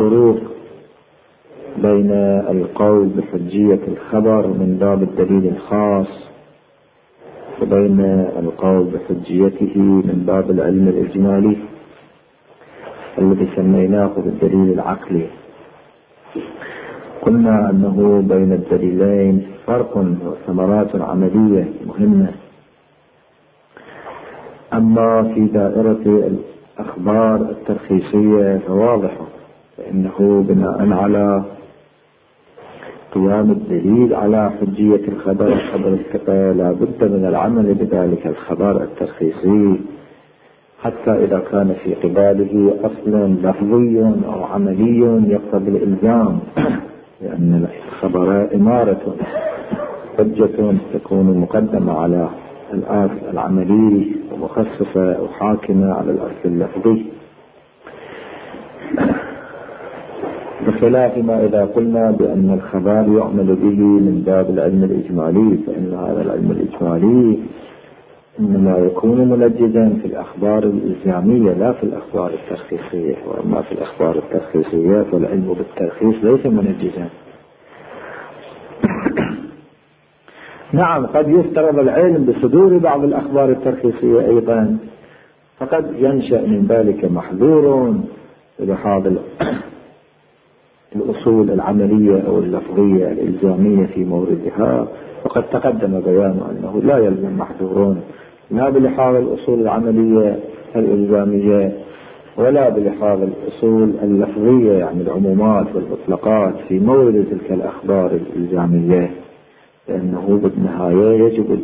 الفروق بين القول بحجية الخبر من باب الدليل الخاص وبين القول بحجيته من باب العلم الإجمالي الذي سميناه بالدليل العقلي. قلنا أنه بين الدليلين فرق وثمرات عملية مهمة. أما في دائرة الأخبار الترخيصية فواضحة، فإنه بناء على قيام الدليل على حجية الخبر الثقة لا بد من العمل بذلك الخبر الترخيصي حتى إذا كان في قباله أصل لفظي أو عملي يقتضي الإلزام، لأن الخبر إمارة حجة تكون مقدمة على الأصل العملي ومخصصة أو حاكمة على الأصل اللفظي، بخلاف ما إذا قلنا بأن الخبر يعمل به من باب العلم الإجمالي، فإن هذا العلم الإجمالي إنما يكون منجزا في الأخبار الإلزامية لا في الأخبار الترخيصية. وأما في الأخبار الترخيصية فالعلم بالترخيص ليس منجزا. نعم، قد يفترض العلم بصدور بعض الأخبار الترخيصية أيضا، فقد ينشأ من ذلك محظور بهذا الأصول العملية أو اللفظية الإلزامية في موردها، وقد تقدم بيان أنه لا يلزم محظورون لا بلحاظ الأصول العملية الإلزامية ولا بلحاظ الأصول اللفظية، يعني العمومات والمطلقات في مورد تلك الأخبار الإلزامية، لأنه بالنهاية يجب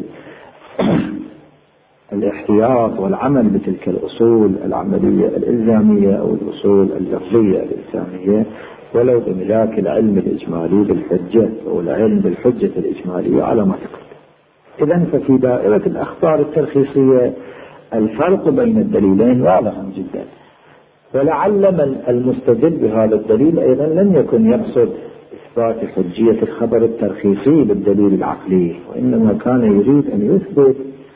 الاحتياط والعمل بتلك الأصول العملية الإلزامية أو الأصول اللفظية الإلزامية ولو بملاك العلم الإجمالي بالحجة أو العلم بالحجة الإجمالية على ما تقدم. إذن ففي دائرة الأخبار الترخيصية الفرق بين الدليلين واضح جدا، ولعل من المستدل بهذا الدليل أيضا لم يكن يقصد إثبات حجية الخبر الترخيصي بالدليل العقلي، وإنما كان يريد أن يثبت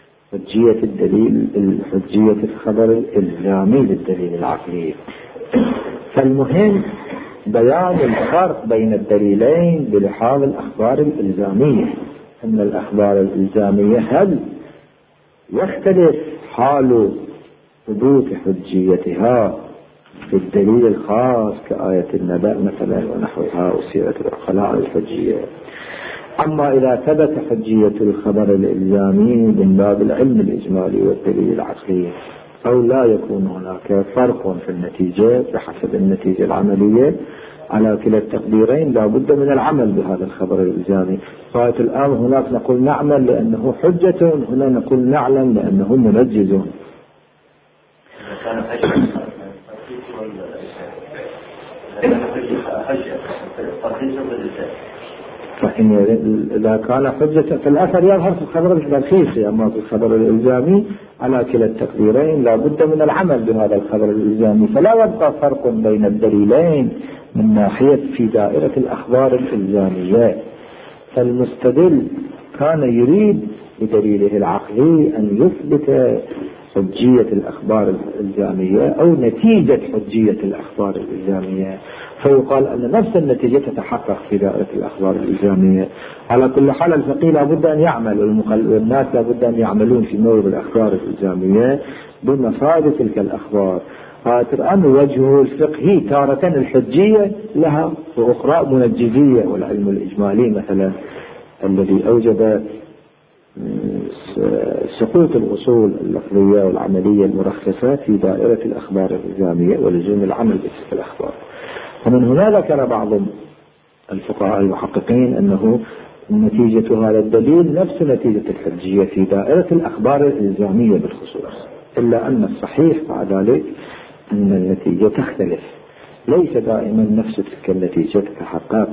حجية الخبر الإلزامي بالدليل العقلي. فالمهم بيان الفرق بين الدليلين بلحاظ الأخبار الإلزامية، أن الأخبار الإلزامية هل يختلف حال ثبوت حجيتها بالدليل الخاص كآية النبأ مثلا ونحوها وسيرة العقلاء الحجية. أما إذا ثبت حجية الخبر الإلزامي من باب العلم الإجمالي والدليل العقلي أو لا يكون هناك فرق في النتيجة بحسب النتيجة العملية، على كلا التقديرين لا بد من العمل بهذا الخبر الإلزامي. غاية الآن هناك نقول نعمل لأنه حجة، هنا نقول نعلم لأنه منجز. إذا كان حجة في الأثر يظهر في الخبر الترخيصي، أما في الخبر الإلزامي على كلا التقديرين لا بد من العمل بهذا الخبر الإلزامي، فلا يبقى فرق بين الدليلين من ناحية في دائرة الأخبار الإلزامية. فالمستدل كان يريد بدليله العقلي أن يثبت حجية الأخبار الإلزامية أو نتيجة حجية الأخبار الإلزامية، فيقال أن نفس النتيجة تتحقق في دائرة الأخبار الإلزامية. على كل حال الفقيه لابد أن يعمل والناس لابد أن يعملون في مورد الأخبار الإلزامية بمفاد تلك الأخبار. الآن وجهه الفقهي تارة الحجية لها وأخرى منجزية، والعلم الإجمالي مثلا الذي أوجب سقوط الأصول اللفظية والعملية المرخصة في دائرة الأخبار الإلزامية ولزوم العمل بتلك الأخبار. ومن هنا ذكر بعض الفقهاء المحققين أنه نتيجة هذا الدليل نفس نتيجة الحجية في دائرة الأخبار الإلزامية بالخصوص، إلا أن الصحيح مع ذلك أن النتيجة تختلف، ليس دائما نفس تلك النتيجة تتحقق.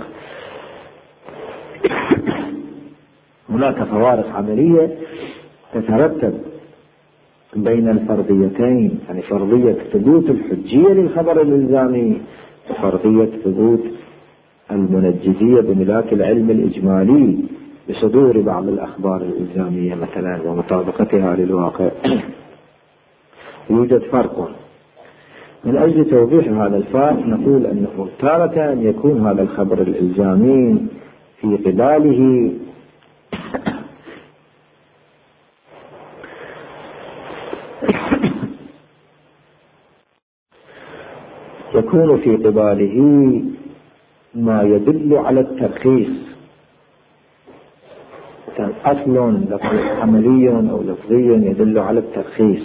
هناك فوارق عملية تترتب بين الفرضيتين، يعني فرضية ثبوت الحجية للخبر الإلزامي وفرضية ثبوت المنجزية بملاك العلم الإجمالي بصدور بعض الأخبار الإلزامية مثلا ومطابقتها للواقع. يوجد فرق، من أجل توضيح هذا الفرق نقول أنه تارة يكون هذا الخبر الإلزامي في قباله يكون في قباله ما يدل على الترخيص، أصل عملي أو لفظي يدل على الترخيص،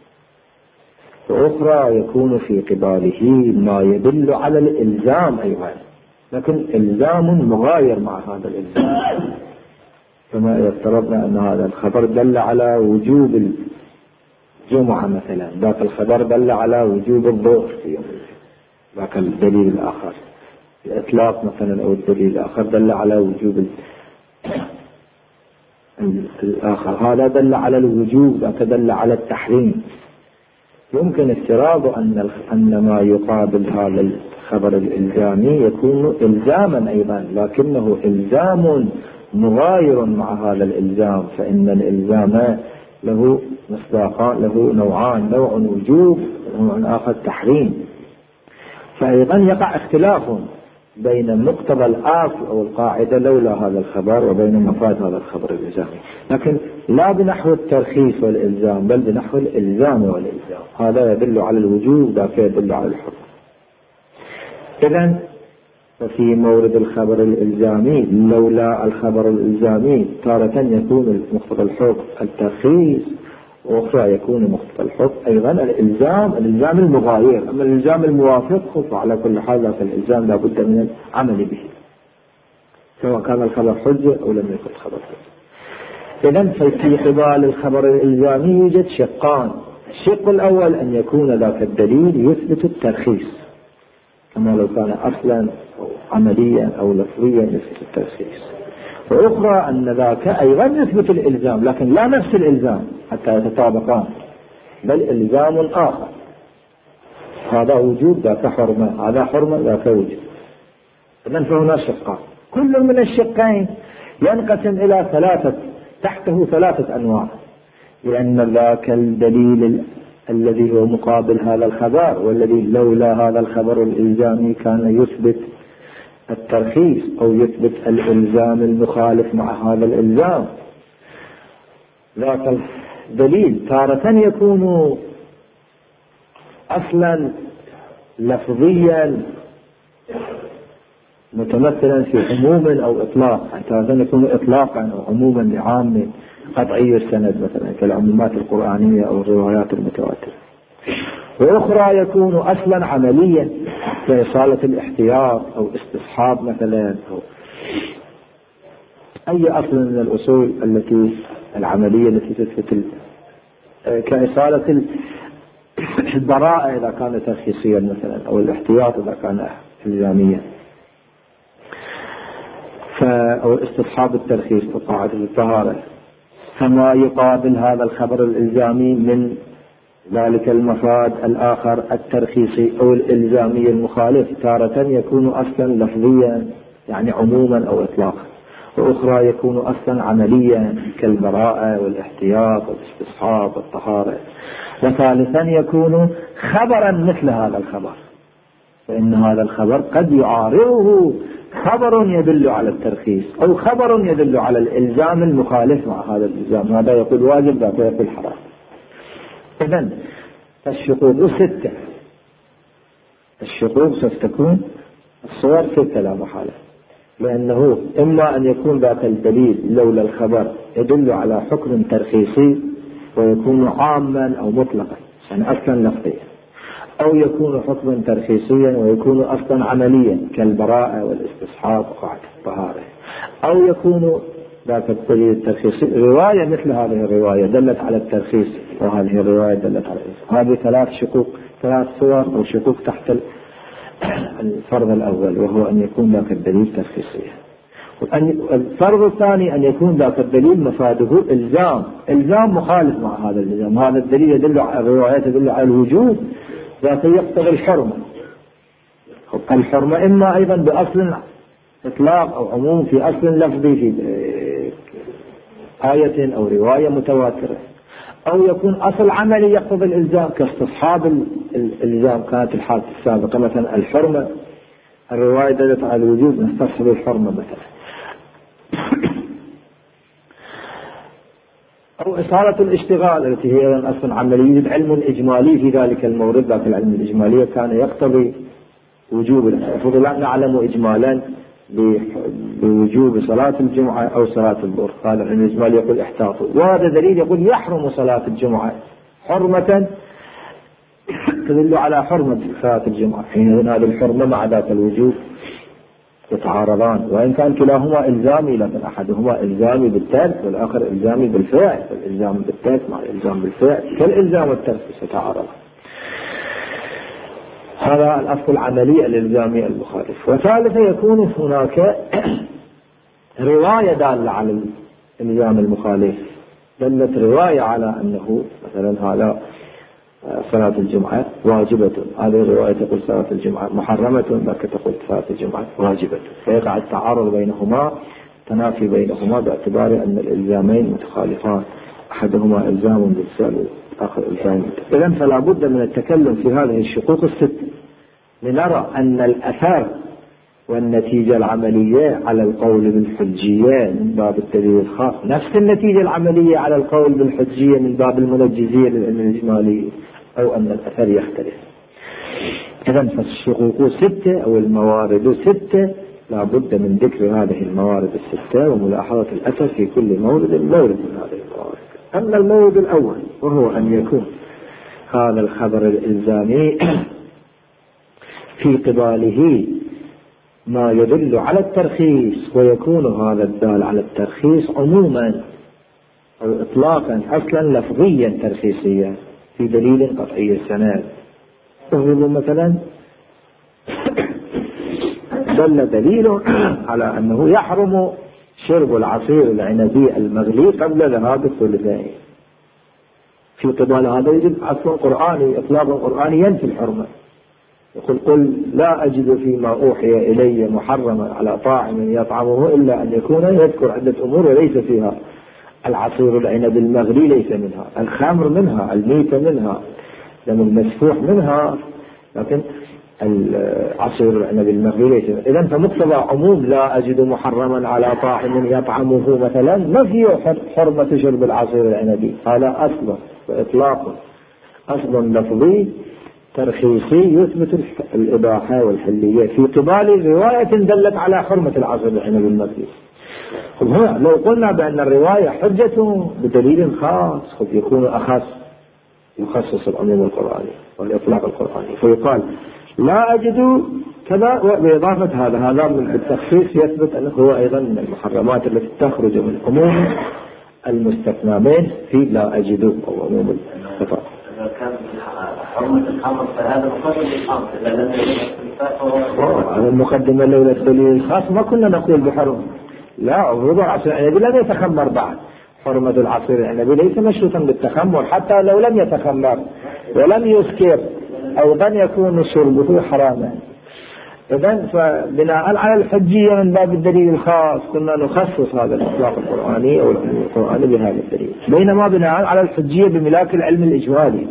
وأخرى يكون في قباله ما يدل على الإلزام أيضا، لكن إلزام مغاير مع هذا الإلزام. كما إذا افترضنا أن هذا الخبر دل على وجوب الجمعة مثلا، ذاك الخبر دل على وجوب الظهر في يوم، ذاك الدليل الآخر الإطلاق مثلا أو الدليل الآخر دل على وجوب الآخر، هذا دل على الوجوب، ذاك دل على التحريم. يمكن افتراض أن ما يقابل هذا الخبر الإلزامي يكون إلزاما أيضا، لكنه إلزام مغاير مع هذا الإلزام، فإن الإلزام له مصداقان، له نوعان، نوع وجوب ونوع آخر تحريم. فأيضا يقع اختلاف بين مقتضى الأصل أو القاعدة لولا هذا الخبر وبين مفاد هذا الخبر الإلزامي، لكن لا بنحو الترخيص والإلزام بل بنحو الإلزام والإلزام، هذا يدل على الوجوب، ذاك يدل على الحكم. إذن ففي مورد الخبر الإلزامي لولا الخبر الإلزامي تارة يكون مقتضى الحكم الترخيص، وأخرى يكون مقتضى الحكم أيضا الإلزام المغاير. أما الإلزام الموافق فعلى كل حال ذاك الإلزام لا بد من العمل به، سواء كان الخبر حجة أو لم يكن خبر حجة. إذن في قبال الخبر الإلزامي يوجد شقان: الشق الأول أن يكون ذاك الدليل يثبت الترخيص، كما لو كان أصلا أو عمليا أو لفظيا يثبت الترخيص، وأخرى أن ذاك أيضا يثبت الإلزام، لكن لا نفس الإلزام حتى يتطابقان، بل إلزام آخر، هذا وجود ذاك حرمة، هذا حرمة ذاك وجود. إذن فهنا شقان، كل من الشقين ينقسم إلى تحته ثلاثة أنواع، لأن ذاك الدليل الذي هو مقابل هذا الخبر، والذي لولا هذا الخبر الإلزامي كان يثبت الترخيص أو يثبت الإلزام المخالف مع هذا الإلزام. ذاك الدليل تارة يكون أصلا لفظيا متمثلا في عموم أو إطلاق، تارة يكون إطلاقا أو عموما لعام قطعي السند مثلا كالعمومات القرآنية أو الروايات المتواترة، وأخرى يكون أصلا عمليا كإصالة الاحتياط أو استصحاب مثلا، أو أي أصل من الأصول العملية التي تثبت كإصالة البراءة إذا كان ترخيصيا مثلا، أو الاحتياط إذا كان إلزاميا، أو استصحاب الترخيص وقاعدة الطهارة. فما يقابل هذا الخبر الإلزامي من ذلك المفاد الآخر الترخيصي أو الإلزامي المخالف تارة يكون أصلا لفظيا يعني عموما أو إطلاقا، وأخرى يكون أصلا عمليا كالبراءة والاحتياط والاستصحاب والطهارة، وثالثا يكون خبرا مثل هذا الخبر، فإن هذا الخبر قد يعارضه خبر يدل على الترخيص أو خبر يدل على الإلزام المخالف مع هذا الإلزام، هذا يقول واجب ذاك يقول حرام. إذن الشقوق 6، الشقوق ستكون الصور 6 لا محالة، لأنه إما أن يكون ذاك الدليل لولا الخبر يدل على حكم ترخيصي ويكون عاما أو مطلقا يعني أصلا لفظيا، أو يكون حكما ترخيصيا ويكون أصلا عمليا كالبراءة والاستصحاب وقاعدة الطهارة، أو يكون ذاك الدليل الترخيصي رواية مثل هذه الرواية دلت على الترخيص وهذه الرواية دلت على الإلزام. هذه 3 شقوق، 3 صور أو شقوق تحت الفرض الأول، وهو أن يكون ذاك الدليل ترخيصيا. الفرض الثاني أن يكون ذاك الدليل مفاده إلزام مخالف مع هذا الإلزام، هذا الدليل يدل على الروايات تدل على الوجوب ذاك يقتضي الحرمة. الحرمة إما أيضا بأصل إطلاق أو عموم في أصل لفظي في آية أو رواية متواترة، أو يكون أصل عملي يقتضي الإلزام كاستصحاب الإلزام. كانت الحالة السابقة مثلا الحرمة، الرواية دلت على الوجوب نستصحب الحرمة مثلا. أو إصالة الاشتغال التي هي أصلا عملية علم إجمالي في ذلك المورد، لكن العلم الإجمالي كان يقتضي وجوب. المفروض لا نعلم إجمالا بوجوب صلاة الجمعة أو صلاة الظهر، قال العلم الإجمالي يقول احتاطوا، وهذا دليل يقول يحرم صلاة الجمعة حرمة تدل على حرمة صلاة الجمعة، حين هذه الحرمة مع ذات الوجوب يتعارضان، وإن كان كلاهما إلزامي، لكن أحدهما إلزامي بالترك والآخر إلزامي بالفعل، فالإلزام بالترك مع الإلزام بالفعل كالإلزام والترك يتعارضان. هذا الأصل العملي الإلزامي المخالف. وثالثا يكون هناك رواية دالة على الإلزام المخالف، دلت رواية على أنه مثلا هذا صلاة الجمعة واجبة، هذه الرواية تقول صلاة الجمعة محرمة، ذاك تقول صلاة الجمعة واجبة، فيقع التعارض بينهما، تنافي بينهما باعتبار أن الإلزامين متخالفان، أحدهما إلزام بالفعل والآخر إلزام. إذن فلا بد من التكلم في هذه الشقوق الست لنرى أن الأثر والنتيجة العملية على القول بالحجية من باب الدليل الخاص نفس النتيجة العملية على القول بالحجية من باب المنجزية للعلم الإجمالي، أو أن الأثر يختلف. إذن فالشقوق ستة أو الموارد ستة، لا بد من ذكر هذه الموارد الستة وملاحظة الأثر في كل مورد من هذه الموارد. أما المورد الأول وهو أن يكون هذا الخبر الإلزامي في قباله ما يدل على الترخيص، ويكون هذا الدال على الترخيص عموما أو إطلاقا أصلا لفظيا ترخيصيا في دليل قطعي السند. وهو مثلا دل دليل على أنه يحرم شرب العصير العنبي المغلي قبل ذهاب الثلثين، في قبال هذا يجب أصل قرآني إطلاق قرآني ينفي الحرمة، يقول قل لا أجد فيما أوحي إلي محرما على طاعم يطعمه إلا أن يكون يذكر عدة أمور وليس فيها العصير العنب المغلي، ليس منها الخمر، منها الميتة، منها دم المسفوح، منها، لكن العصير العنب المغلي ليس منها. إذن فمقتضى عموم لا أجد محرما على طاعم يطعمه مثلا نفي حرمة شرب العصير العنبي، هذا أصل وإطلاق أصل لفظي ترخيصي يثبت الإباحة والحلية في قبال رواية دلت على حرمة العصير العنب المغلي. هنا لو قلنا بأن الرواية حجة بدليل خاص قد يكون أخص، يخصص العموم القرآني والإطلاق القرآني، فيقال لا أجد كذا، وبإضافة هذا من التخصيص يثبت أنه هو أيضا من المحرمات التي تخرج من عموم المستثنى منه في لا أجد أو عموم الخطأ. حرمة الخمر فهذا مقدم الخمر، إذا لم هذا المقدمة لولا الدليل الخاص ما كنا نقول بحرم. لا، وضع العصير العنبي لم يتخمر بعد، حرمة العصير العنبي ليس مشروطا بالتخمر، حتى لو لم يتخمر ولم يسكر أيضا يكون شربه حراما. إذن فبناء على الحجية من باب الدليل الخاص كنا نخصص هذا الإطلاق القرآني أو القرآني بهذا الدليل، بينما بناء على الحجية بملاك العلم الإجمالي،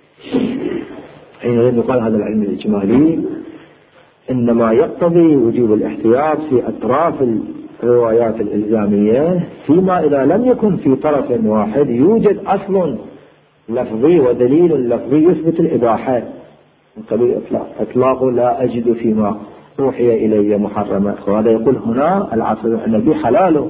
حين يقال هذا العلم الإجمالي إنما يقتضي وجوب الاحتياط في أطراف الروايات الإلزامية، فيما إذا لم يكن في طرف واحد يوجد أصل لفظي ودليل لفظي يثبت الإباحة من قبيل إطلاق لا أجد فيما أوحي إلي محرما، وهذا يقول هنا العصير العنبي حلاله،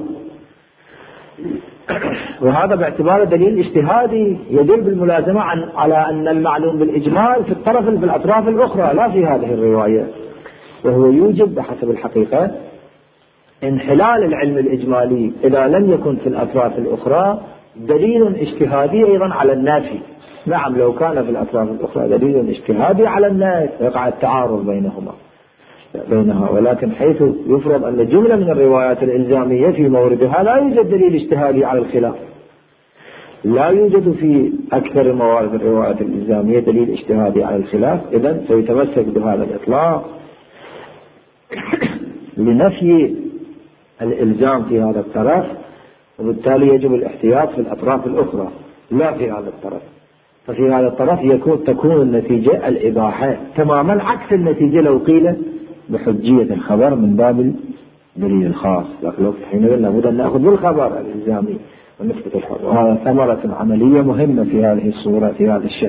وهذا باعتبار دليل اجتهادي يدل بالملازمة على أن المعلوم بالإجمال في الأطراف الأخرى لا في هذه الرواية، وهو يوجب بحسب الحقيقة انحلال العلم الإجمالي إذا لم يكن في الأطراف الأخرى دليل اجتهادي أيضا على النافي. نعم، لو كان في الأطراف الأخرى دليل اجتهادي على النافي يقع التعارض بينها، ولكن حيث يفرض أن جملة من الروايات الإلزامية في موردها لا يوجد دليل اجتهادي على الخلاف، لا يوجد في أكثر موارد الروايات الإلزامية دليل اجتهادي على الخلاف، إذن سيتمسك بهذا الإطلاق لنفي الإلزام في هذا الطرف، وبالتالي يجب الاحتياط في الأطراف الأخرى. لا في هذا الطرف. ففي هذا الطرف تكون النتيجة الإباحة تماما عكس النتيجة لو قيل بحجية الخبر من باب الدليل الخاص. لكن حينئذ لابد أن نأخذ بالخبر الإلزامي ونثبت الحكم، وهذا ثمرة عملية مهمة في هذه الصورة في هذا الشأن.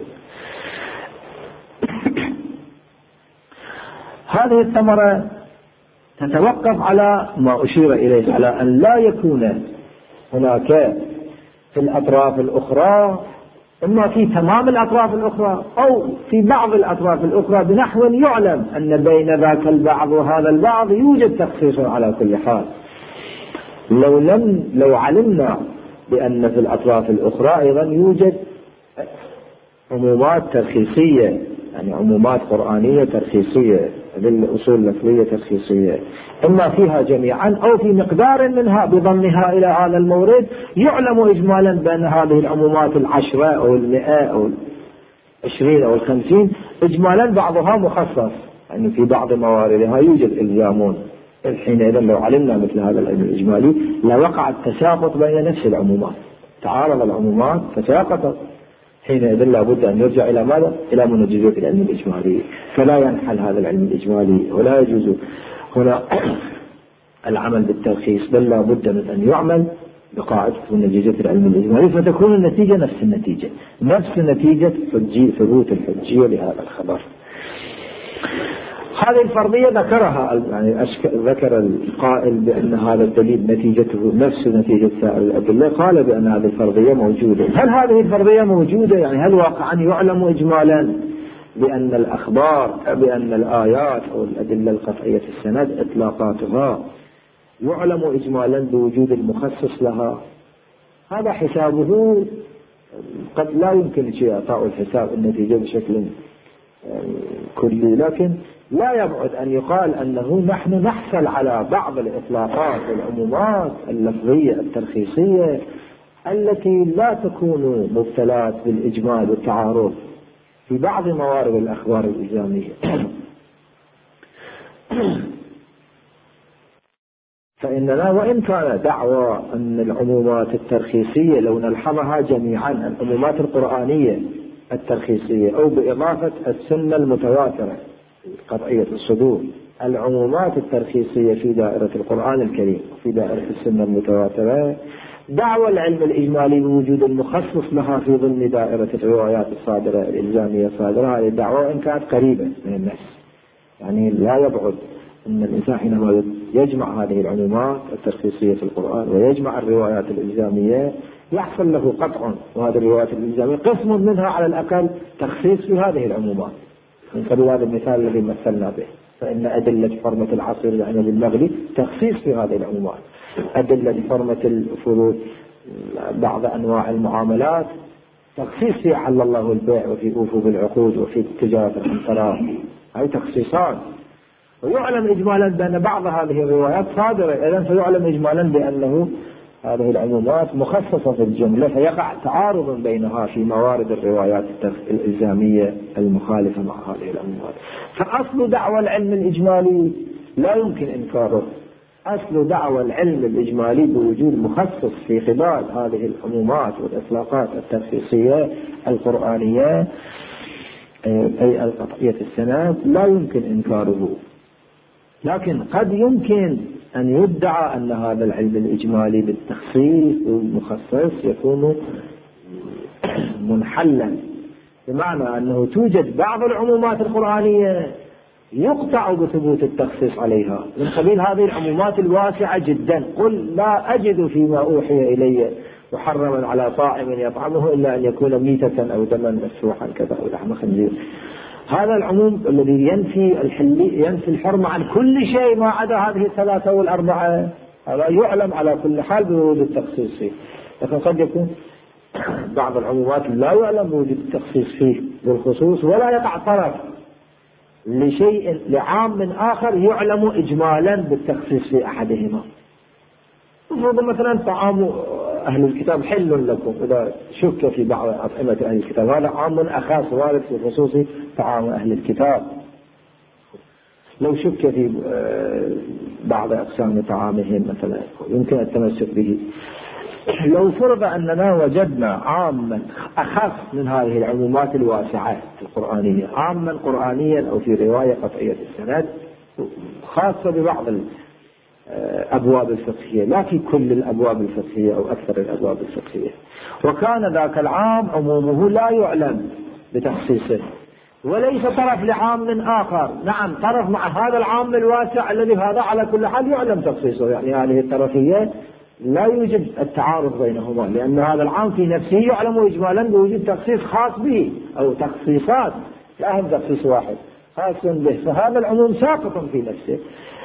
هذه الثمرة تتوقف على ما أشير إليه، على أن لا يكون هناك في الأطراف الأخرى، إما في تمام الأطراف الأخرى أو في بعض الأطراف الأخرى بنحو يعلم أن بين ذاك البعض وهذا البعض يوجد تخصيص على كل حال. لو علمنا بأن في الأطراف الأخرى أيضا يوجد عمومات ترخيصية، يعني عمومات قرآنية ترخيصية للأصول اللفظية ترخيصية، إما فيها جميعا أو في مقدار منها بضمها إلى هذا المورد، يعلم إجمالا بأن هذه العمومات 10 أو 100 أو 20 أو 50 إجمالا بعضها مخصص، يعني في بعض مواردها يوجد إلزامون. حينئذ لو علمنا مثل هذا العلم الإجمالي لوقع التساقط بين نفس العمومات، تعارض العمومات تساقطت، حينئذ لابد أن يرجع إلى ماذا؟ إلى منجزات العلم الإجمالي، فلا ينحل هذا العلم الإجمالي ولا يجوز هنا العمل بالترخيص، بل لابد من أن يعمل بقاعدة منجزات العلم الإجمالي، فتكون النتيجة نفس نتيجة ثبوت الحجية لهذا الخبر. هذه الفرضية ذكرها، يعني ذكر القائل بأن هذا الدليل نتيجته نفس نتيجة سائر الأدلة، قال بأن هذه الفرضية موجودة. هل هذه الفرضية موجودة؟ يعني هل واقعا يعلم إجمالا بأن الأخبار بأن الآيات أو الأدلة القطعية في السند إطلاقاتها يعلم إجمالا بوجود المخصص لها؟ هذا حسابه قد لا يمكن شيء إعطاء الحساب النتيجة بشكل كلي، لكن لا يبعد أن يقال أنه نحن نحصل على بعض الإطلاقات والعمومات اللفظية الترخيصية التي لا تكون مبتلات بالإجمال والتعارض في بعض موارد الأخبار الإلزامية. فإننا وإن كان دعوى أن العمومات الترخيصية لو نلحظها جميعا، العمومات القرآنية الترخيصية أو بإضافة السنة المتواترة قطعية الصدور، العمومات الترخيصية في دائرة القرآن الكريم وفي دائرة السنة المتواترة، دعوى العلم الإجمالي بوجود المخصص لها في ضمن دائرة الروايات الصادرة الإلزامية الصادرة، هذه الدعوة إن كانت قريبة من النفس، يعني لا يبعد أن الإنسان حينما يجمع هذه العمومات الترخيصية في القرآن ويجمع الروايات الإلزامية يحصل له قطع، وهذه الروايات الإلزامية قسم منها على الأقل تخصيص في هذه العمومات، من قبل هذا المثال الذي مثلنا به، فإن أدلة حرمة العصير العنب المغلي تخصيص في هذه العمومات، أدلة حرمة الفروض بعض أنواع المعاملات تخصيص في أحل الله البيع وفي أوفوا بالعقود وفي تجارة القنطرات، هذه تخصيصات. ويعلم إجمالا بأن بعض هذه الروايات صادرة، إذن فيعلم إجمالا بأنه هذه العمومات مخصصة في الجملة، فيقع تعارض بينها في موارد الروايات الإلزامية المخالفة مع هذه العمومات. فأصل دعوى العلم الإجمالي لا يمكن إنكاره، أصل دعوى العلم الإجمالي بوجود مخصص في خلال هذه العمومات والإطلاقات الترخيصية القرآنية أي القطعية السند لا يمكن إنكاره، لكن قد يمكن أن يدعى أن هذا العلم الإجمالي بالتخصيص والمخصص يكون منحلا، بمعنى أنه توجد بعض العمومات القرآنية يقطع بثبوت التخصيص عليها من قبيل هذه العمومات الواسعة جدا، قل لا أجد فيما أوحي إلي محرما على طاعم يطعمه إلا أن يكون ميتة أو دما مسفوحا كذا أو لحم خنزير. هذا العموم الذي ينفي الحرمة عن كل شيء ما عدا هذه الثلاثة والأربعة، هذا يعلم على كل حال بوجود التخصيص فيه، لكن قد يكون بعض العمومات لا يعلم بوجود التخصيص فيه بالخصوص، ولا يقع طرف لشيء لعام من آخر يعلم إجمالا بالتخصيص في أحدهما. مثلا طعام أهل الكتاب حل لكم إذا شك في بعض أطعمة أهل الكتاب، هذا عام أخاص وارد في خصوص طعام أهل الكتاب. لو شك في بعض أقسام طعامهم مثلا يمكن التمسك به. لو فرض أننا وجدنا عاما أخف من هذه العمومات الواسعة القرآنية، عاما قرآنيا أو في رواية قطعية السند خاصة ببعض الأبواب الفقهية لا في كل الأبواب الفقهية أو أكثر الأبواب الفقهية، وكان ذاك العام عمومه لا يعلم بتخصيصه وليس طرف لعام آخر، نعم طرف مع هذا العام الواسع الذي هذا على كل حال يعلم تخصيصه، يعني هذه الطرفية لا يوجد التعارض بينهما، لأن هذا العام في نفسه يعلم إجمالا بوجود تخصيص خاص به أو تخصيصات لا هم تخصيص واحد خاص به، فهذا العموم ساقط في نفسه.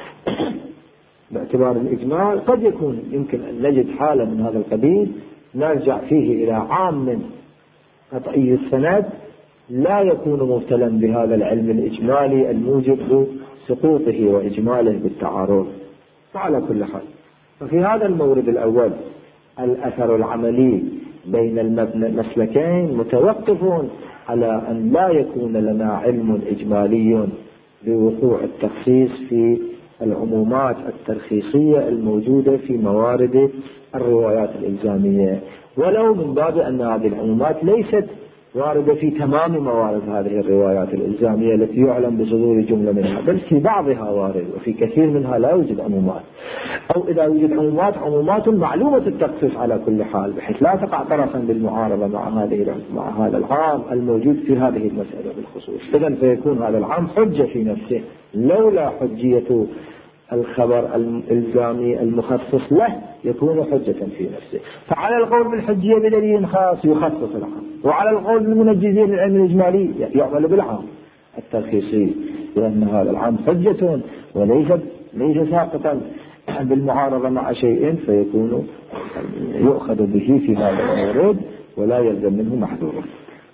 باعتبار الإجمال قد يكون يمكن أن نجد حالة من هذا القبيل نرجع فيه إلى عام قطعي السند لا يكون مبتلا بهذا العلم الإجمالي الموجب سقوطه وإجماله بالتعارض. وعلى كل حال ففي هذا المورد الأول الأثر العملي بين المسلكين متوقف على أن لا يكون لنا علم إجمالي بوقوع التخصيص في العمومات الترخيصية الموجودة في موارد الروايات الإلزامية، ولو من باب أن هذه العمومات ليست واردة في تمام موارد هذه الروايات الإلزامية التي يعلم بصدور جملة منها، بل في بعضها وارد وفي كثير منها لا يوجد عمومات، أو إذا يوجد عمومات معلومة التخصيص على كل حال بحيث لا تقع طرفا بالمعارضة مع هذا العام الموجود في هذه المسألة بالخصوص. إذن فيكون هذا العام حجة في نفسه لولا حجية الخبر الإلزامي المخصص له يكون حجة في نفسه. فعلى القول بالحجية بدليل خاص يخصص العام، وعلى القول بالمنجزين للعلم الإجمالي يعمل بالعام الترخيصي، لأن هذا العام حجة وليس ساقطا بالمعارضة مع شيء فيكون يؤخذ به في هذا المورد ولا يلزم منه محذورا.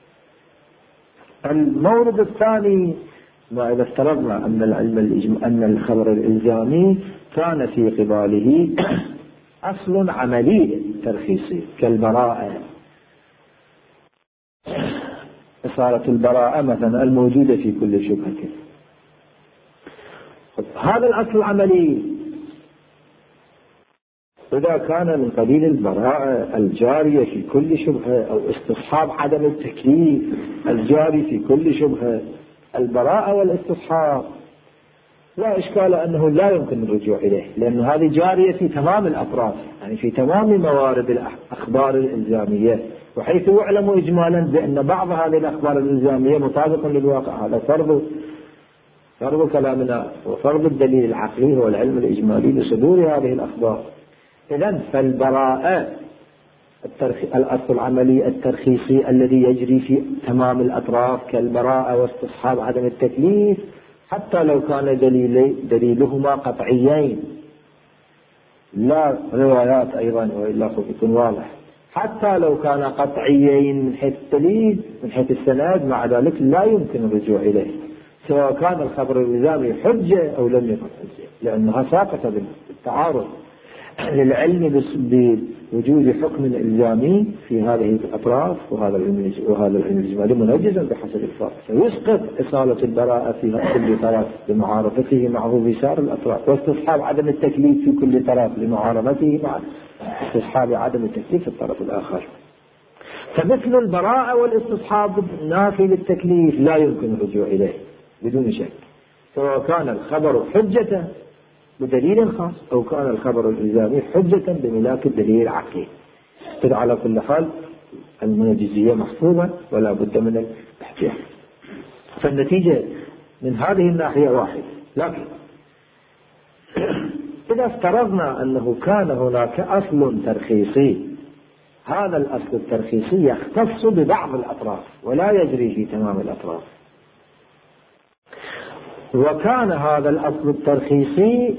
المورد الثاني ما إذا افترضنا أن الخبر الإلزامي كان في قباله أصل عملي ترخيصي كالبراءة، إصالة البراءة مثلا الموجودة في كل شبهة، هذا الأصل العملي إذا كان من قبيل البراءة الجارية في كل شبهة أو استصحاب عدم التكليف الجاري في كل شبهة، البراءة والاستصحاب لا إشكال أنه لا يمكن الرجوع إليه، لأن هذه جارية في تمام الأطراف، يعني في تمام موارد الأخبار الإلزامية، وحيث يعلم إجمالا بأن بعض هذه الأخبار الإلزامية مطابق للواقع. هذا فرض كلامنا وفرض الدليل العقلي هو العلم الإجمالي لصدور هذه الأخبار. إذن فالبراءة الأصل العملي الترخيصي الذي يجري في تمام الأطراف كالبراءة واستصحاب عدم التكليف حتى لو كان دليلهما قطعيين لا روايات أيضا وإلا يكون واضح، حتى لو كان قطعيين من حيث الدليل من حيث السند مع ذلك لا يمكن الرجوع إليه سواء كان الخبر الإلزامي حجة أو لم يكن حجة، لأنها ساقطة بالتعارض للعلم بوجود حكم إلزامي في هذه الأطراف، وهذا العلم الإجمالي منجزا بحسب الفرق فيسقط إصالة البراءة في كل طرف لمعارضته معه في سائر الأطراف، واستصحاب عدم التكليف في كل طرف لمعارضته مع استصحاب عدم التكليف في الطرف الآخر. فمثل البراءة والاستصحاب نافي للتكليف لا يمكن الرجوع إليه بدون شك، سواء كان الخبر حجة بدليل خاص أو كان الخبر الإلزامي حجة بملاك الدليل العقلي. على كل حال المنجزية محفوظة ولا بد من الاحتياط. فالنتيجة من هذه الناحية واحد، لكن إذا افترضنا أنه كان هناك أصل ترخيصي، هذا الأصل الترخيصي يختص ببعض الأطراف ولا يجري في تمام الأطراف، وكان هذا الأصل الترخيصي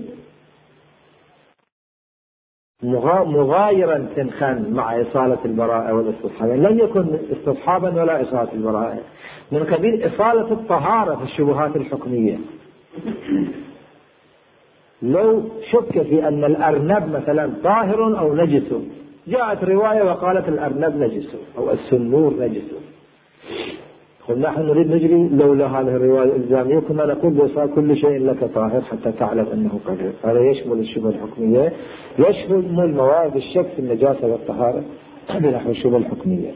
مغايرا سنخا مع إصالة البراءة والاستصحاب، لم يكن استصحابا ولا إصالة البراءة، من قبيل إصالة الطهارة في الشبهات الحكمية. لو شك في أن الأرنب مثلا طاهر أو نجس، جاءت رواية وقالت الأرنب نجس أو السنور نجس، نحن نريد نجري لولا هذه الرواية الإلزامية كنا نقول بصار كل شيء لك طاهر حتى تعلم أنه قدر. هذا يشمل الشبهة الحكمية يشمل موارد الشك في النجاسة والطهارة بنحو الشبهة الحكمية.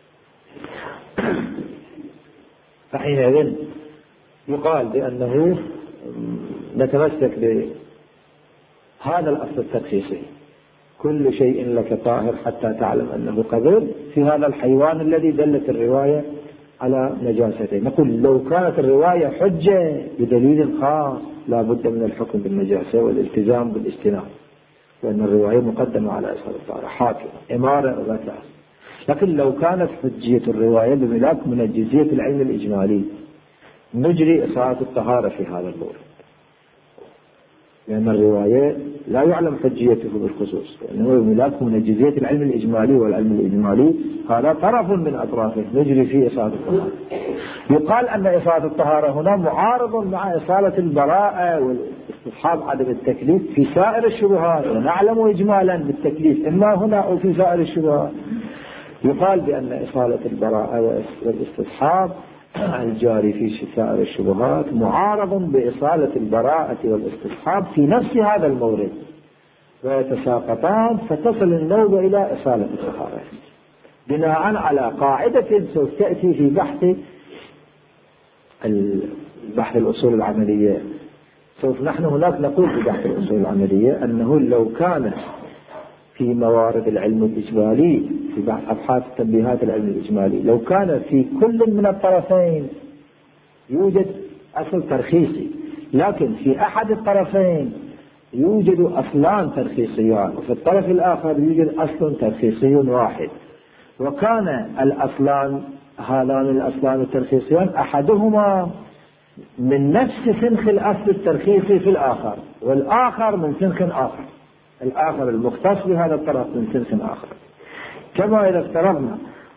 فحينئذ يقال بأنه نتمسك بهذا الأصل الترخيصي: كل شيء لك طاهر حتى تعلم أنه قذر، في هذا الحيوان الذي دلت الرواية على نجاسته. نقول لو كانت الرواية حجة بدليل خاص لا بد من الحكم بالنجاسة والالتزام بالاجتناب، لأن الرواية مقدمة على إصابة الطهارة، حاكم إمارة وغسل. لكن لو كانت حجية الرواية بملاك منجزية العلم الإجمالي نجري إصابة الطهارة في هذا المورد، لأن الرواية لا يعلم حجيته بالخصوص، لأنه بملاك منجزية العلم الإجمالي، والعلم الإجمالي هذا طرف من أطرافه نجري فيه إصابة الطهارة. يقال أن إصابة الطهارة هنا معارض مع إصالة البراءة والاستصحاب عدم التكليف في سائر الشبهات، ونعلم إجمالا بالتكليف إما هنا أو في سائر الشبهات. يقال بأن إصالة البراءة والاستصحاب الجاري في سائر الشبهات معارض بإصالة البراءة والاستصحاب في نفس هذا المورد، ويتساقطان فتصل النوبة إلى إصالة الطهارة، بناء على قاعدة سوف تأتي في بحث الأصول العملية. سوف نحن هناك نقول في بحث الأصول العملية أنه لو كان في موارد العلم الإجمالي في بعض أبحاث تنبيهات العلم الإجمالي، لو كان في كل من الطرفين يوجد أصل ترخيصي، لكن في أحد الطرفين يوجد أصلان ترخيصيان، وفي الطرف الآخر يوجد أصل ترخيصي واحد، وكان هذان الأصلان الترخيصيان أحدهما من نفس سنخ الأصل الترخيصي في الآخر، والآخر من سنخ آخر، الآخر المختص بهذا الطرف من سنخ آخر. كما إذا افترضنا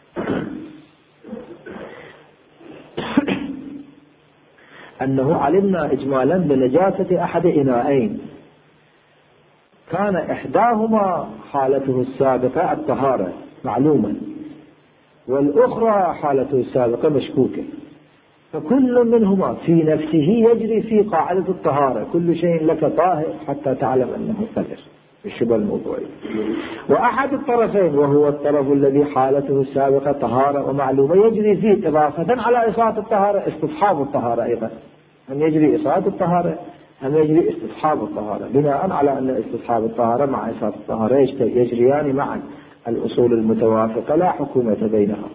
أنه علمنا إجمالا بنجاسة أحد إناءين، كان إحداهما حالته السابقة الطهارة معلوما، والأخرى حالته السابقة مشكوكة، فكل منهما في نفسه يجري في قاعدة الطهارة: كل شيء لك طاهر حتى تعلم أنه قذر، الشبه الموضوعي. وأحد الطرفين وهو الطرف الذي حالته السابقة طهارة ومعلومة يجري فيه إضافة على إصابة الطهارة استصحاب الطهارة، أيضا هم يجري إصابة الطهارة هم يجري استصحاب الطهارة، بناء على أن استصحاب الطهارة مع إصابة الطهارة يجريان معا، الأصول المتوافقة لا حكومة بينها.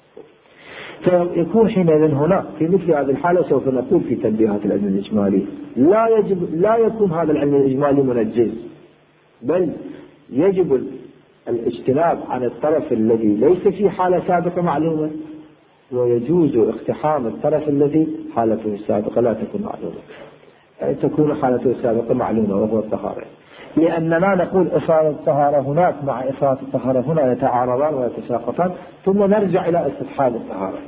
فيكون حينئذ هناك في مثل هذه الحالة سوف نقول في تنبيهات العلم الإجمالي لا يكون هذا العلم الإجمالي منجز، بل يجب الاجتناب عن الطرف الذي ليس في حالة سابقة معلومة، ويجوز اقتحام الطرف الذي حالته السابقة لا تكون معلومة، تكون حالته السابقة معلومة وهو الطهارة، لأننا نقول إصابة الطهارة هناك مع إصابة الطهارة هنا يتعارضان ويتساقطان، ثم نرجع إلى استصحاب الطهارة.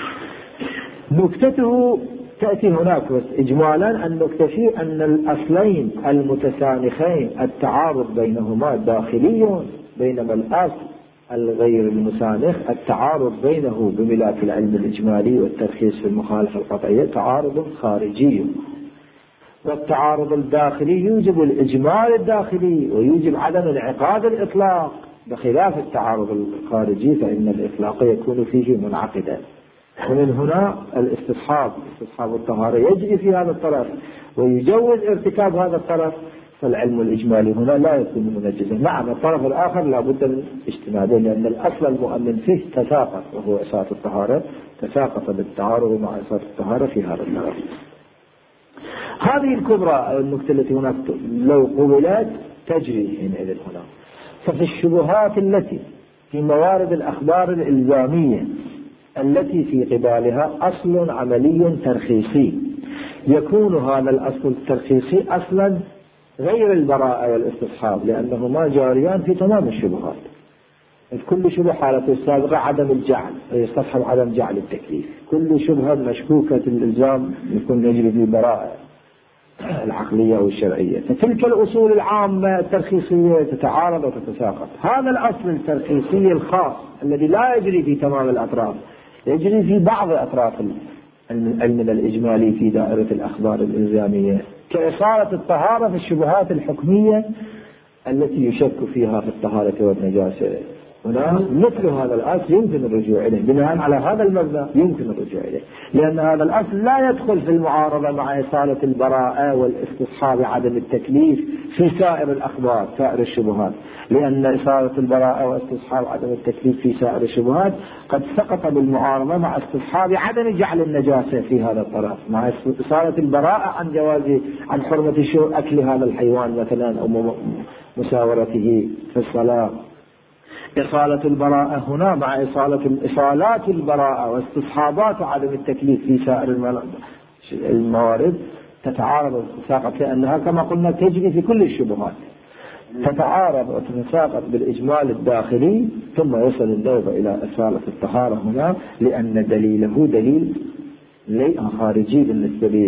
نكتته تأتي هناك بس إجمالا أن نكتفي أن الأصلين المتسانخين التعارض بينهما داخلي، بينما الأصل الغير المسانخ التعارض بينه بملاك العلم الإجمالي والترخيص في المخالفة القطعية تعارض خارجي، والتعارض الداخلي يوجب الإجمال الداخلي ويوجب عدم انعقاد الإطلاق، بخلاف التعارض الخارجي فإن الإطلاق يكون فيه منعقدا. ومن هنا استصحاب الطهارة يجري في هذا الطرف ويجوز ارتكاب هذا الطرف، فالعلم الإجمالي هنا لا يكون منجزا. نعم الطرف الآخر لا بد من اجتنابه، لأن الأصل المؤمن فيه تساقط وهو إصابة الطهارة، تساقط بالتعارض مع إصابة الطهارة في هذا الطرف. هذه الكبرى النكتة التي هناك لو قبلت تجري حينئذ هنا. ففي الشبهات التي في موارد الأخبار الإلزامية التي في قبالها أصل عملي ترخيصي، يكون هذا الأصل الترخيصي أصلا غير البراءة والاستصحاب، لأنهما جاريان في تمام الشبهات. كل شبهة حالته السابقة عدم الجعل ويستصحب عدم جعل التكليف، كل شبهة مشكوكة الإلزام يكون يجري في البراءة العقلية والشرعية. فتلك الأصول العامة الترخيصية تتعارض وتتساقط. هذا الأصل الترخيصي الخاص الذي لا يجري في تمام الأطراف، يجري في بعض أطراف العلم الإجمالي في دائرة الأخبار الإلزامية، كإصالة الطهارة في الشبهات الحكمية التي يشك فيها في الطهارة والنجاسة. هنا مثل هذا الأصل يمكن الرجوع إليه، بناء على هذا المبنى يمكن الرجوع إليه، لأن هذا الأصل لا يدخل في المعارضة مع إصالة البراءة والاستصحاب عدم التكليف في سائر الأخبار، سائر الشبهات، لأن إصالة البراءة واستصحاب عدم التكليف في سائر الشبهات قد سقط بالمعارضة مع استصحاب عدم جعل النجاسة في هذا الطرف، مع إصالة البراءة عن جواز عن حرمة أكل هذا الحيوان مثلا أو مساورته في الصلاة. إصالة البراءة هنا مع إصالات البراءة واستصحابات عدم التكليف في سائر الموارد تتعارض وتتساقط، لأنها كما قلنا تجري في كل الشبهات، تتعارض وتتساقط بالإجمال الداخلي، ثم يصل النوبة إلى إصالة الطهارة هنا، لأن دليله دليل خارجي بالنسبة لي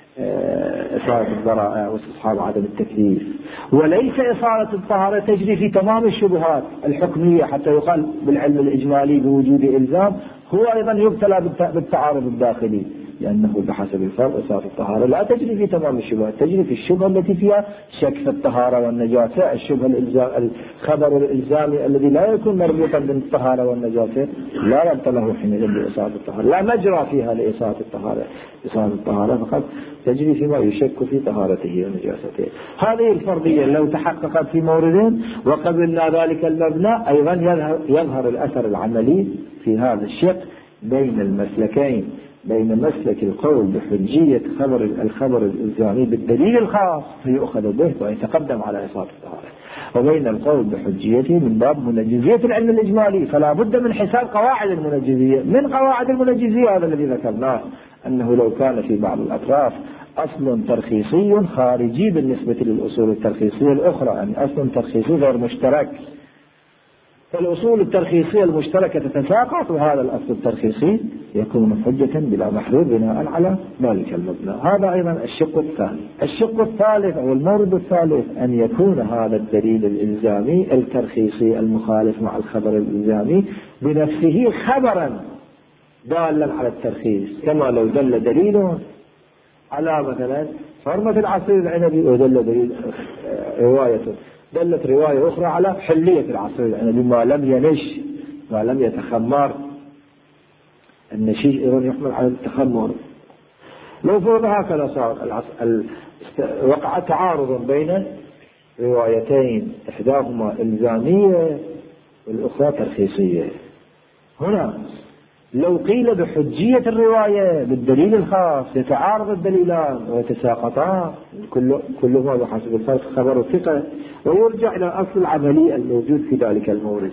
إصالة البراءة واستصحاب عدم التكليف، وليس إصالة الطهارة تجري في تمام الشبهات الحكمية حتى يقال بالعلم الإجمالي بوجود إلزام، هو أيضا يبتلى بالتعارض الداخلي، لأنه بحسب الفرق إصالة الطهارة لا تجري في تمام الشبهات، تجري في الشبهة التي فيها شك في الطهارة والنجاسة، الشبهة الخبر الإلزامي الذي لا يكون مربوطا بالطهارة والنجاسة لا يبطل له حينئذ بإصالة الطهارة، لا مجرى فيها لإصالة الطهارة. إصالة الطهارة فقط تجري فيما يشك في طهارته ونجاسته. هذه الفرضية لو تحققت في موردين وقبلنا ذلك المبنى، أيضا يظهر الأثر العملي في هذا الشق بين المسلكين، بين مسلك القول بحجية الخبر الإلزامي بالدليل الخاص فيؤخذ به ويتقدم على إصابة الطهارة، وبين القول بحجيته من باب منجزية العلم الإجمالي. فلا بد من حساب قواعد المنجزية. من قواعد المنجزية هذا الذي ذكرناه، أنه لو كان في بعض الأطراف أصل ترخيصي خارجي بالنسبة للأصول الترخيصية الأخرى، يعني أصل ترخيصي غير مشترك، فالأصول الترخيصية المشتركة تتساقط، وهذا الأصل الترخيصي يكون حجة بلا محذور بناء على ذلك المبنى. هذا أيضا الشق الثاني. الشق الثالث أو المورد الثالث أن يكون هذا الدليل الإلزامي الترخيصي المخالف مع الخبر الإلزامي بنفسه خبرا دالا على الترخيص، كما لو دل دليل على مثلا حرمة العصير العنبي ودل دليل دلت رواية أخرى على حلية العصير العنبي ما لم ينش ما لم يتخمر. النشيج أيضا يحمل على التخمر. لو فرض هكذا صار وقع تعارض بين روايتين إحداهما إلزامية والأخرى ترخيصية. هنا لو قيل بحجية الرواية بالدليل الخاص يتعارض الدليلان ويتساقطان كلهما بحسب الفرق خبر الثقة، ويرجع إلى الأصل العملي الموجود في ذلك المورد.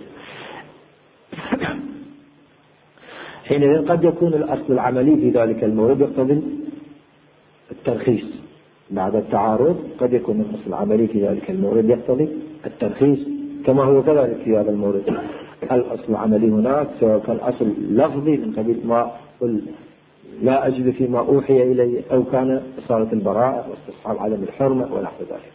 حينئذ قد يكون الأصل العملي في ذلك المورد يقتضي الترخيص بعد التعارض، قد يكون الأصل العملي في ذلك المورد يقتضي الترخيص، كما هو كذلك في هذا المورد. الأصل العملي هناك سواء كان أصل لفظي من قبيل ما قل لا أجد فيما أوحي إلي، أو كان إصالة البراءة واستصحاب عدم الحرمة ونحو ذلك.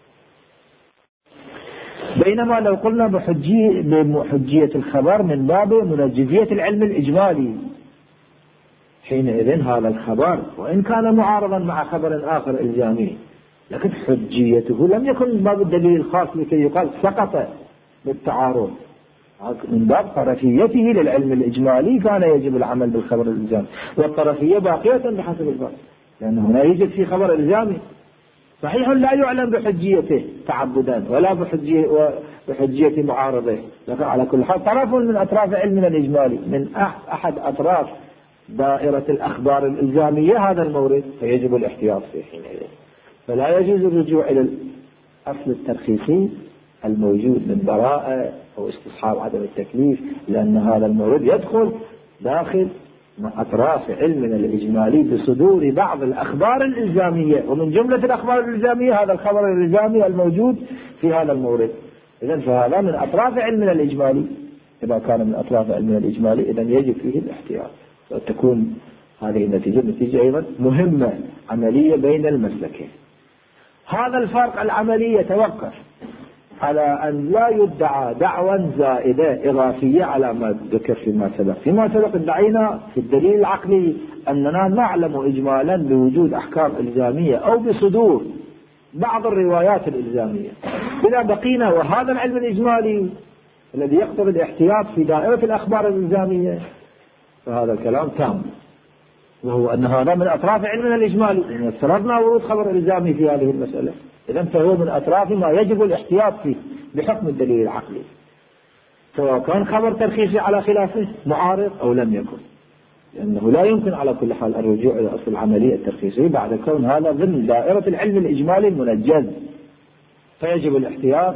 بينما لو قلنا بحجية الخبر من باب منجزية العلم الإجمالي، حينئذ هذا الخبر وإن كان معارضا مع خبر آخر إلزامي لكن حجيته لم يكن من باب الدليل الخاص لكي يقال سقط بالتعارض، من باب طرفيته للعلم الإجمالي كان يجب العمل بالخبر الإلزامي، والطرفية باقية بحسب الفرق، لأن هنا يوجد في خبر إلزامي صحيح لا يعلم بحجيته تعبدا ولا بحجية معارضه، لكن على كل حال طرف من أطراف علمنا الإجمالي، من أحد أطراف دائرة الأخبار الإلزامية هذا المورد، فيجب الاحتياط فيه حينئذ. فلا يجوز الرجوع إلى الأصل الترخيصي الموجود من براءة أو استصحاب عدم التكليف، لأن هذا المورد يدخل داخل مع أطراف علمنا الإجمالي بصدور بعض الأخبار الإلزامية، ومن جملة الأخبار الإلزامية هذا الخبر الإلزامي الموجود في هذا المورد. إذن فهذا من أطراف علمنا الإجمالي، إذا كان من أطراف علمنا الإجمالي إذن يجب فيه الاحتياط، وتكون هذه النتيجة أيضا مهمة عملية بين المسلكين. هذا الفرق العملي يتوقف على أن لا يدعى دعوى زائدة إضافية على ما ذكر فيما سبق ادعينا في الدليل العقلي أننا نعلم إجمالا بوجود أحكام إلزامية أو بصدور بعض الروايات الإلزامية. إذا بقينا وهذا العلم الإجمالي الذي يقتضي الاحتياط في دائرة الأخبار الإلزامية، فهذا الكلام تام، وهو أن هذا من أطراف علمنا الإجمالي، إن افترضنا ورود خبر إلزامي في هذه المسألة، إذا فهو من أطراف ما يجب الاحتياط فيه بحكم الدليل العقلي، سواء كان خبر ترخيصي على خلافه معارض أو لم يكن، لأنه لا يمكن على كل حال الرجوع إلى أصل العملية الترخيصية بعد كون هذا ضمن دائرة العلم الإجمالي المنجز، فيجب الاحتياط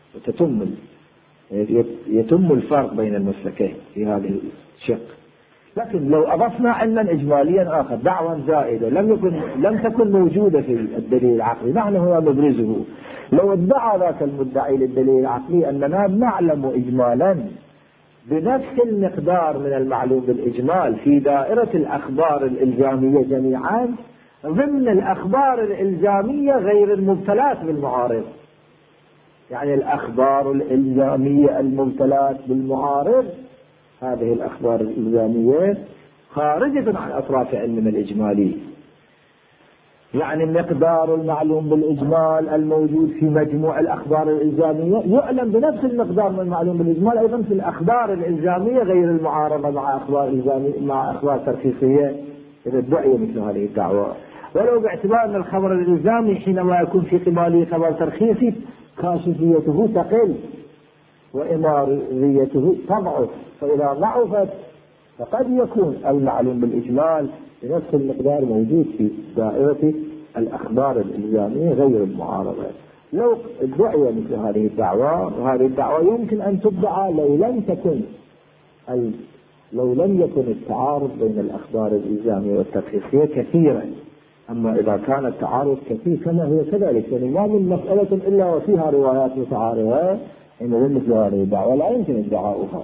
يتم الفرق بين المسلكين في هذه الشق. لكن لو أضفنا علما إجماليا آخر دعوى زائدة لم تكن موجودة في الدليل العقلي نحن هنا نبرزه، لو ادعى ذاك المدعي للدليل العقلي أننا نعلم إجمالا بنفس المقدار من المعلوم بالإجمال في دائرة الأخبار الإلزامية جميعا ضمن الأخبار الإلزامية غير المبتلات بالمعارض، يعني الأخبار الإلزامية المبتلات بالمعارض هذه الأخبار الإلزامية خارجة عن أطراف علمنا الإجمالي، يعني مقدار المعلوم بالإجمال الموجود في مجموع الأخبار الإلزامية يعلم بنفس المقدار من المعلوم بالإجمال أيضا في الأخبار الإلزامية غير المعارضة مع أخبار ترخيصية إذا ادعي مثل هذه الدعوة، ولو باعتبار أن الخبر الإلزامي حينما يكون في قباله خبر ترخيصي كاشفيته تقل وإماريته تضعف، فإذا ضعفت فقد يكون المعلوم بالإجمال بنفس المقدار موجود في دائرة الأخبار الإلزامية غير المعارضة. لو ادعي مثل هذه الدعوة، وهذه الدعوة يمكن أن تدعى لو لم يكن التعارض بين الأخبار الإلزامية والترخيصية كثيرا، أما إذا كان التعارض كثير كما هو كذلك، يعني ما من مسألة إلا وفيها روايات متعارضة، إن مثل هذه الدعوة لا يمكن ادعاؤها.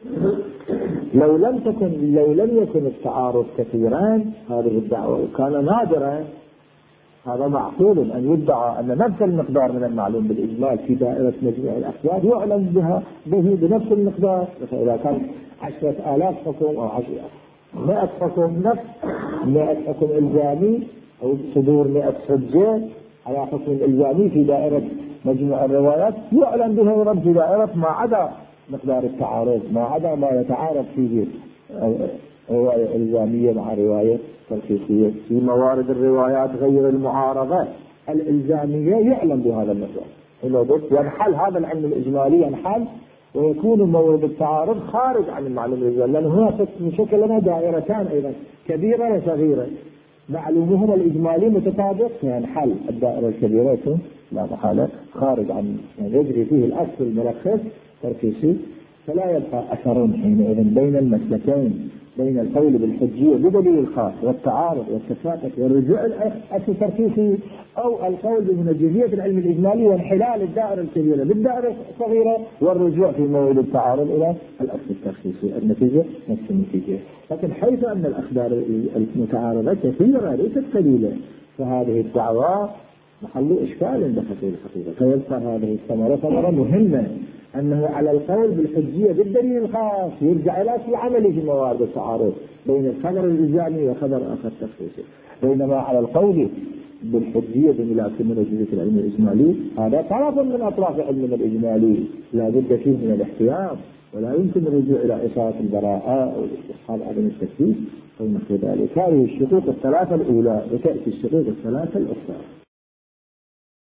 لو لم يكن التعارض كثيرا هذه الدعوة وكان نادرا، هذا معقول أن يدعى أن نفس المقدار من المعلوم بالإجمال في دائرة مجموع الأخبار يعلم به بنفس المقدار، فإذا كان 10,000 حكم أو 100 حكم نفس 100 حكم إلزامي أو صدور 100 حجة على حكم إلزامي في دائرة مجموع الروايات يعلم به أيضا في دائرة ما عدا مقدار التعارض، ما عدا ما يتعارض فيه رواية إلزامية مع رواية ترخيصية في موارد الروايات غير المعارضة الإلزامية يعلم بهذا المقدار. ينحل هذا العلم الإجمالي ينحل ويكون مورد التعارض خارج عن المعلوم الإجمالي، لأن هنا شكل لنا دائرتان أيضا كبيرة وصغيرة، معلومهما الإجمالي متطابق ينحل الدائرة الكبيرة يكون لا محالة خارج عن يجري فيه الأصل الملخص ترخيصي، فلا يبقى أثر حينئذ بين المسلكين، بين القول بالحجية بدليل الخاص والتعارض والتساقط والرجوع الأصل الترخيصي أو القول بمنجزية العلم الإجمالي وانحلال الدائرة الكبيرة بالدائرة الصغيرة والرجوع في موعد التعارض إلى الأصل الترخيصي، النتيجة نفس النتيجة. لكن حيث أن الأخبار المتعارضة كثيرة ليست قليلة، فهذه الدعوة محل إشكال بحث الحقيقة، فيبقى هذه الثمرة ثمرة مهمة أنه على القول بالحجية بالدليل الخاص يرجع إلى أصل عملي في موارد التعارض بين الخبر الإلزامي وخبر آخر تخصيصي، بينما على القول بالحجية بملاك منجزية العلم الإجمالي هذا طرف من أطراف علمنا الإجمالي لا بد فيه من الاحتياط، ولا يمكن الرجوع إلى إشارة البراءة أو استصحاب عدم التكليف أو نحو ذلك. هذه الشقوق الثلاثة الأولى وتأتي الشقوق الثلاثة الأخرى.